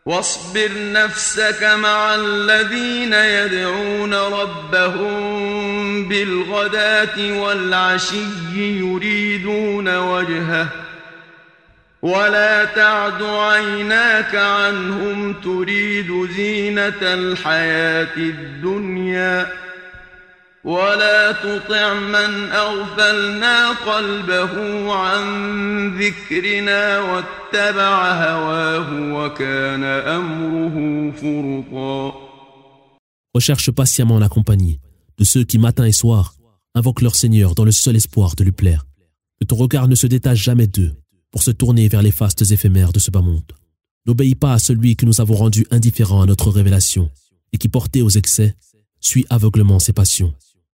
واصبر نفسك مع الذين يدعون ربهم بالغداة والعشي يريدون وجهه ولا تعد عيناك عنهم تريد زينة الحياة الدنيا ولا تطع من أغفلنا قلبه عن ذكرنا واتبع هواه وكان أمره فرطا. Recherche patiemment la compagnie de ceux qui matin et soir invoquent leur Seigneur dans le seul espoir de lui plaire. Que ton regard ne se détache jamais d'eux pour se tourner vers les fastes éphémères de ce bas monde. N'obéis pas à celui que nous avons rendu indifférent à notre révélation et qui, porté aux excès, suit aveuglement ses passions.